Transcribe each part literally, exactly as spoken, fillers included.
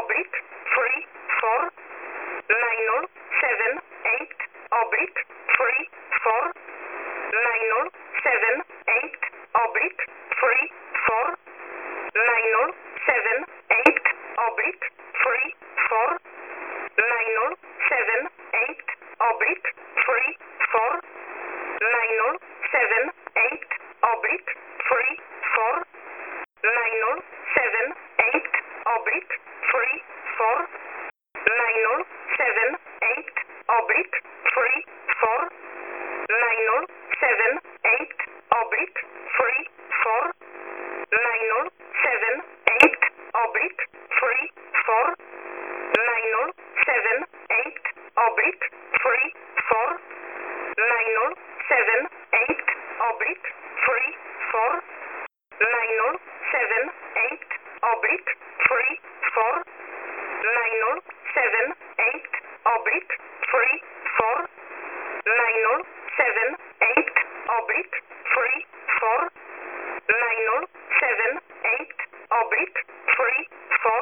oblique three four nine zero seven eight oblique three four nine zero seven eight oblique three four nine zero seven eight oblique three four nine zero seven eight oblique three four nine zero seven eight oblique three four nine zero seven eight oblique three four nine zero seven eight oblique three four nine zero seven eight oblique three four nine zero seven eight oblique three four nine zero seven eight oblique three four nine zero seven eight oblique three four nine zero seven eight oblique three four nine zero seven eight oblique three four nine zero seven eight oblique three four nine zero seven eight oblique three four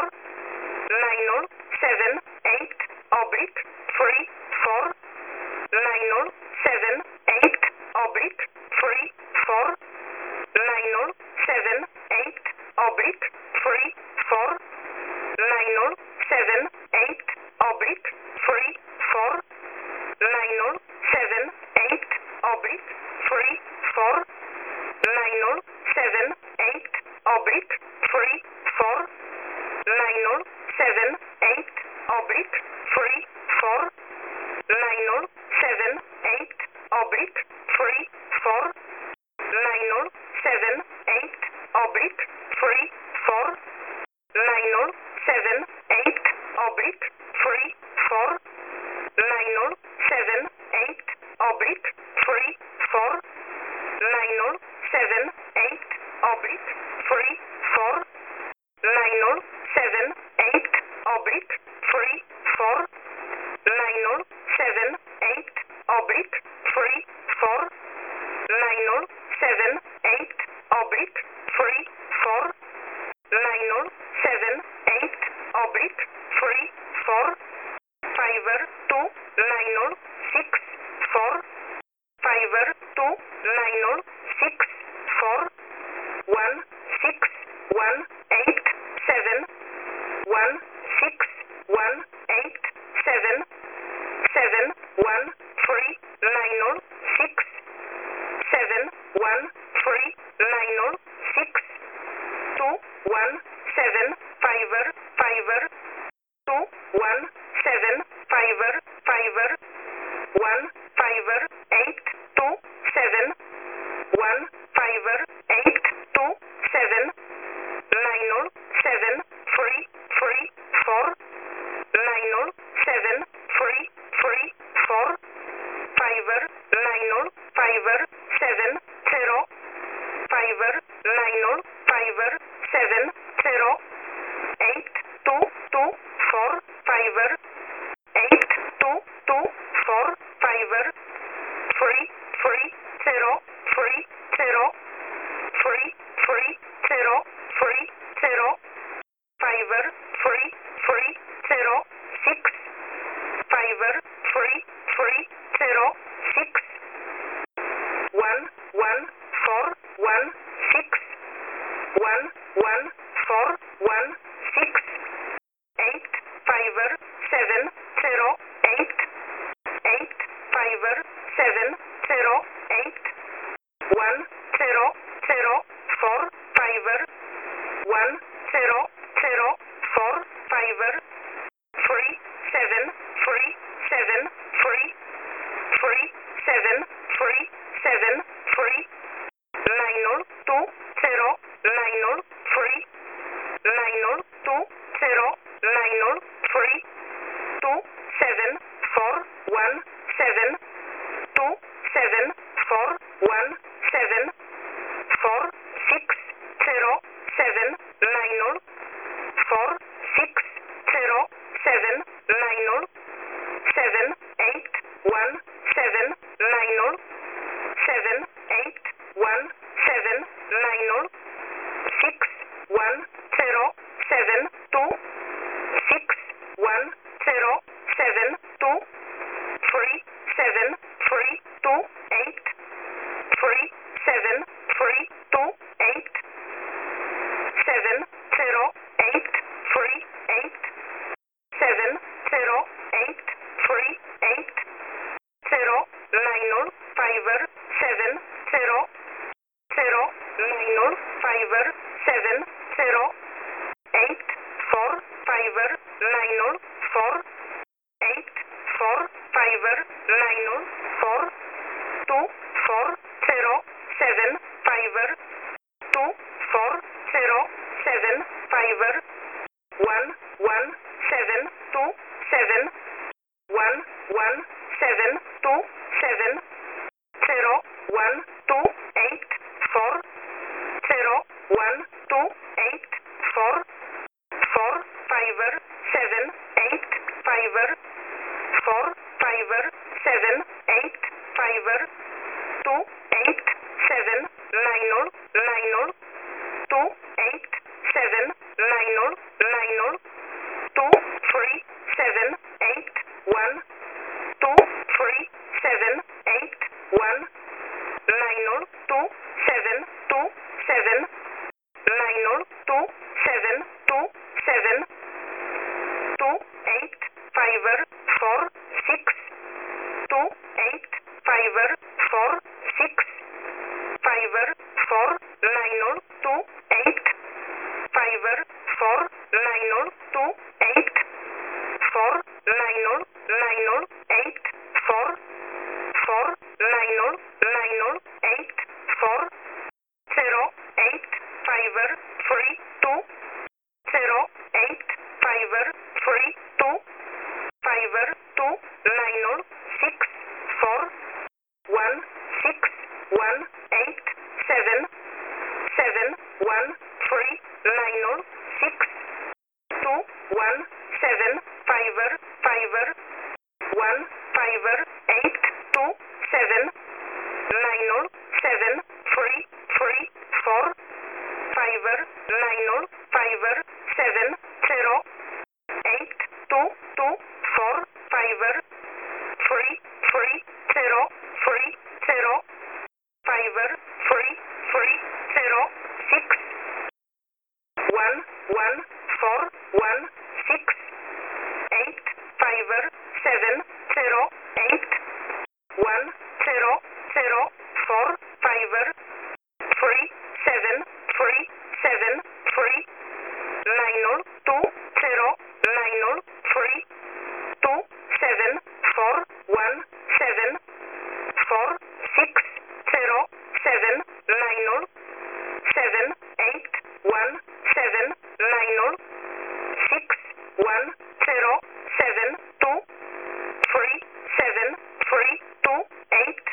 nine zero seven eight oblique three four nine zero seven eight oblique three four nine zero seven eight oblique three four nine zero seven eight oblique three four nine zero seven eight oblique three four nine zero seven eight oblique three four nine zero seven eight oblique three four nine zero seven eight oblique three four nine zero seven eight oblique three four nine zero seven eight oblique three four nine zero seven eight oblique three four nine zero seven eight oblique three four nine zero seven eight oblique three four nine zero seven eight oblique three four nine zero seven eight oblique three four nine zero seven eight oblique three four fiver two nine zero six four fiver two nine zero six four one six one eight seven one six one eight seven seven one three nine zero six seven one three nine zero six two one seven fiver fiver two one seven fiver fiver one fiver eight two seven one fiver eight two seven nine zero seven three three four nine zero seven three three four fiver nine zero fiver seven zero fiver nine zero fiver seven zero eight two two four fiver eight two two four fiver three three zero three zero three three zero three zero fiver three three zero six fiver three three zero six one one four one six one one four one six eight fiver seven zero eight eight fiver seven zero eight one zero zero four fiver one zero zero four fiver three seven three seven three three seven three seven three nine zero two zero nine zero three nine zero two zero nine zero three two seven four one seven two seven four one seven four six zero seven nine zero four six zero nine four eight four five nine four two four zero seven five two four zero seven five one one seven two seven one one seven two seven zero one two eight four zero one two eight four four five seven eight five four five seven eight five two eight seven nine nine two eight seven nine nine two three seven eight one two three seven eight one nine two seven two seven nine two seven two seven two eight five four six two eight five four six five four nine two eight five four nine two eight four nine nine eight four four nine nine eight four zero eight five three two zero eight five three two five two nine six four one six one eight seven seven one three nine six two one seven five five one five eight two seven nine seven three three four five nine five seven zero eight two two four five three three zero three zero five three three zero six one one four one six eight five seven zero eight one zero zero four five three seven three seven three nine two zero nine three two seven four one seven four six zero seven nine seven eight one seven nine six one zero seven two three seven three two eight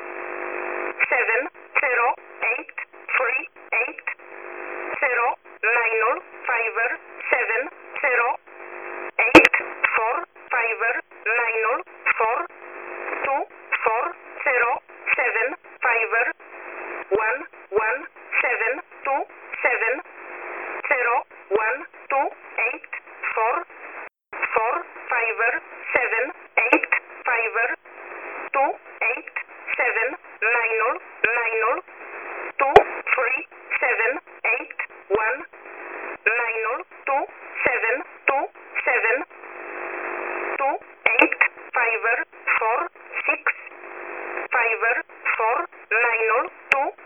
seven zero eight three eight zero nine five seven zero eight four five nine four two four zero seven five one one seven two seven zero one two eight four four five seven eight five two eight seven nine nine two three seven eight one nine two seven two seven two eight five four six five four nine two